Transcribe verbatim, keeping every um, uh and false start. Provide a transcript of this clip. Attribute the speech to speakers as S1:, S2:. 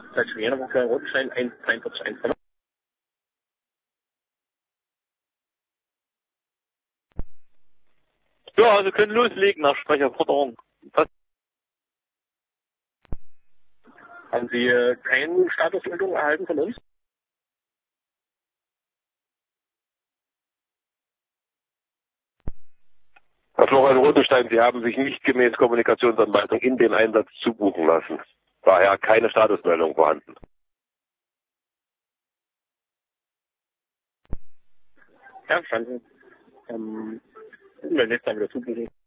S1: Seit Jena Woche Rotenstein eins dreiundvierzig eins.
S2: Ja, also können loslegen nach Sprecherforderung. Was?
S1: Haben Sie äh, keine Statusmeldung erhalten von uns?
S3: Herr Florian Rotenstein, Sie haben sich nicht gemäß Kommunikationsanweisung in den Einsatz zubuchen lassen. Daher keine Statusmeldung vorhanden.
S1: Ja, verstanden. Ähm, wenn jetzt dann wieder zubuchen.